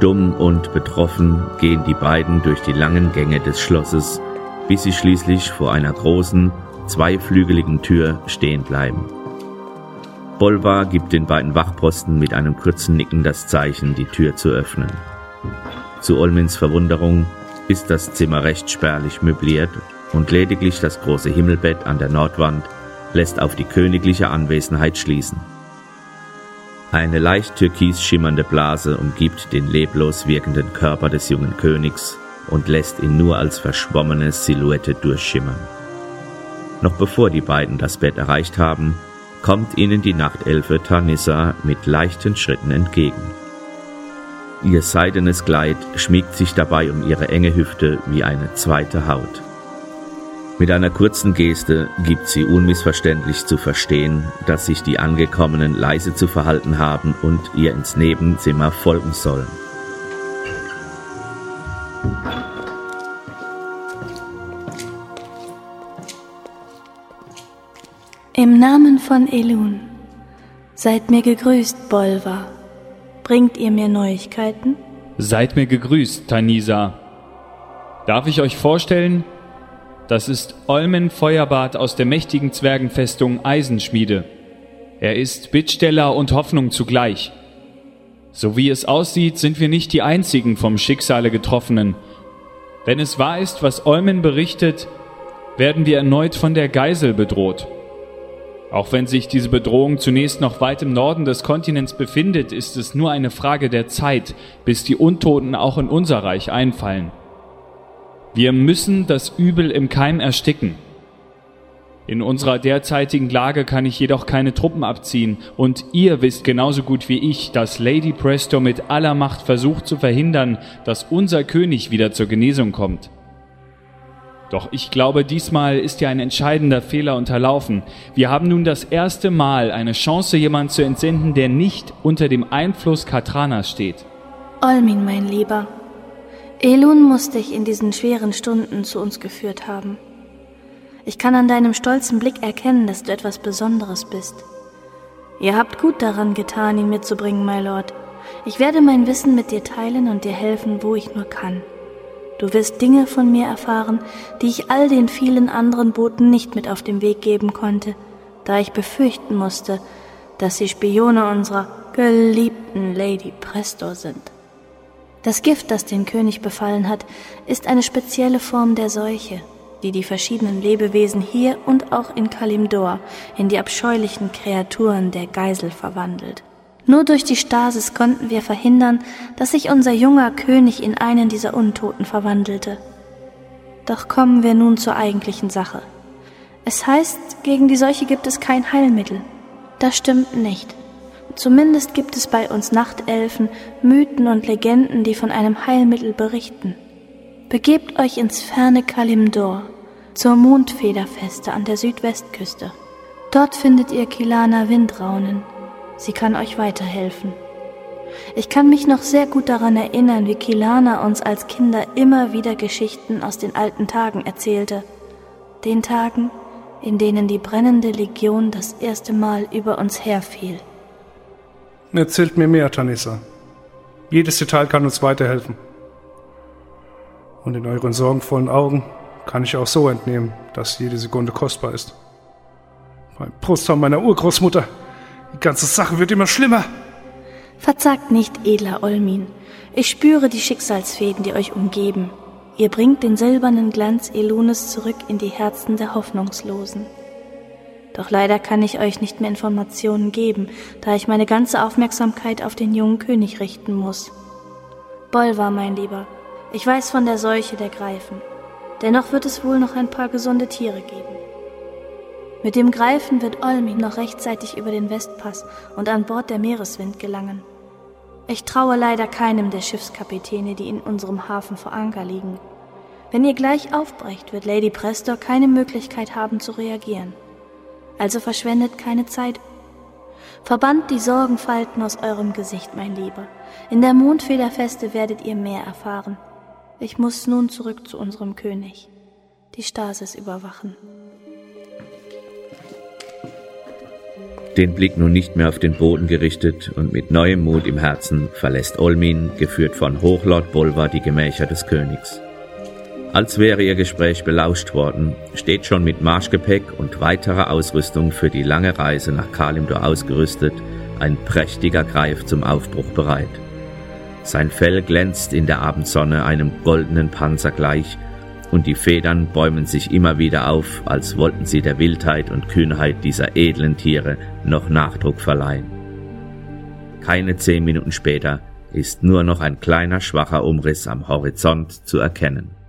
Stumm und betroffen gehen die beiden durch die langen Gänge des Schlosses, bis sie schließlich vor einer großen, zweiflügeligen Tür stehen bleiben. Bolvar gibt den beiden Wachposten mit einem kurzen Nicken das Zeichen, die Tür zu öffnen. Zu Olmins Verwunderung ist das Zimmer recht spärlich möbliert und lediglich das große Himmelbett an der Nordwand lässt auf die königliche Anwesenheit schließen. Eine leicht türkis schimmernde Blase umgibt den leblos wirkenden Körper des jungen Königs und lässt ihn nur als verschwommene Silhouette durchschimmern. Noch bevor die beiden das Bett erreicht haben, kommt ihnen die Nachtelfe Tanissa mit leichten Schritten entgegen. Ihr seidenes Kleid schmiegt sich dabei um ihre enge Hüfte wie eine zweite Haut. Mit einer kurzen Geste gibt sie unmissverständlich zu verstehen, dass sich die Angekommenen leise zu verhalten haben und ihr ins Nebenzimmer folgen sollen. Im Namen von Elun, seid mir gegrüßt, Bolvar. Bringt ihr mir Neuigkeiten? Seid mir gegrüßt, Tanisa. Darf ich euch vorstellen? Das ist Olmen Feuerbart aus der mächtigen Zwergenfestung Eisenschmiede. Er ist Bittsteller und Hoffnung zugleich. So wie es aussieht, sind wir nicht die einzigen vom Schicksale Getroffenen. Wenn es wahr ist, was Olmen berichtet, werden wir erneut von der Geisel bedroht. Auch wenn sich diese Bedrohung zunächst noch weit im Norden des Kontinents befindet, ist es nur eine Frage der Zeit, bis die Untoten auch in unser Reich einfallen. Wir müssen das Übel im Keim ersticken. In unserer derzeitigen Lage kann ich jedoch keine Truppen abziehen, und ihr wisst genauso gut wie ich, dass Lady Presto mit aller Macht versucht zu verhindern, dass unser König wieder zur Genesung kommt. Doch ich glaube, diesmal ist ja ein entscheidender Fehler unterlaufen. Wir haben nun das erste Mal eine Chance, jemanden zu entsenden, der nicht unter dem Einfluss Katranas steht. Olmin, mein Lieber, Elun muss dich in diesen schweren Stunden zu uns geführt haben. Ich kann an deinem stolzen Blick erkennen, dass du etwas Besonderes bist. Ihr habt gut daran getan, ihn mitzubringen, my Lord. Ich werde mein Wissen mit dir teilen und dir helfen, wo ich nur kann. Du wirst Dinge von mir erfahren, die ich all den vielen anderen Boten nicht mit auf den Weg geben konnte, da ich befürchten musste, dass sie Spione unserer geliebten Lady Presto sind. Das Gift, das den König befallen hat, ist eine spezielle Form der Seuche, die die verschiedenen Lebewesen hier und auch in Kalimdor in die abscheulichen Kreaturen der Geisel verwandelt. Nur durch die Stasis konnten wir verhindern, dass sich unser junger König in einen dieser Untoten verwandelte. Doch kommen wir nun zur eigentlichen Sache. Es heißt, gegen die Seuche gibt es kein Heilmittel. Das stimmt nicht. Zumindest gibt es bei uns Nachtelfen Mythen und Legenden, die von einem Heilmittel berichten. Begebt euch ins ferne Kalimdor, zur Mondfederfeste an der Südwestküste. Dort findet ihr Kilana Windraunen. Sie kann euch weiterhelfen. Ich kann mich noch sehr gut daran erinnern, wie Kilana uns als Kinder immer wieder Geschichten aus den alten Tagen erzählte. Den Tagen, in denen die brennende Legion das erste Mal über uns herfiel. Erzählt mir mehr, Tanissa. Jedes Detail kann uns weiterhelfen. Und in euren sorgenvollen Augen kann ich auch so entnehmen, dass jede Sekunde kostbar ist. Beim Brusthaar meiner Urgroßmutter. Die ganze Sache wird immer schlimmer. Verzagt nicht, edler Olmin. Ich spüre die Schicksalsfäden, die euch umgeben. Ihr bringt den silbernen Glanz Elunes zurück in die Herzen der Hoffnungslosen. Doch leider kann ich euch nicht mehr Informationen geben, da ich meine ganze Aufmerksamkeit auf den jungen König richten muss. Bolvar, mein Lieber, ich weiß von der Seuche der Greifen. Dennoch wird es wohl noch ein paar gesunde Tiere geben. Mit dem Greifen wird Olmin noch rechtzeitig über den Westpass und an Bord der Meereswind gelangen. Ich traue leider keinem der Schiffskapitäne, die in unserem Hafen vor Anker liegen. Wenn ihr gleich aufbrecht, wird Lady Presto keine Möglichkeit haben zu reagieren. Also verschwendet keine Zeit. Verbannt die Sorgenfalten aus eurem Gesicht, mein Lieber. In der Mondfederfeste werdet ihr mehr erfahren. Ich muss nun zurück zu unserem König, die Stasis überwachen. Den Blick nun nicht mehr auf den Boden gerichtet und mit neuem Mut im Herzen verlässt Olmin, geführt von Hochlord Bolvar, die Gemächer des Königs. Als wäre ihr Gespräch belauscht worden, steht schon mit Marschgepäck und weiterer Ausrüstung für die lange Reise nach Kalimdor ausgerüstet ein prächtiger Greif zum Aufbruch bereit. Sein Fell glänzt in der Abendsonne einem goldenen Panzer gleich, und die Federn bäumen sich immer wieder auf, als wollten sie der Wildheit und Kühnheit dieser edlen Tiere noch Nachdruck verleihen. Keine 10 Minuten später ist nur noch ein kleiner, schwacher Umriss am Horizont zu erkennen.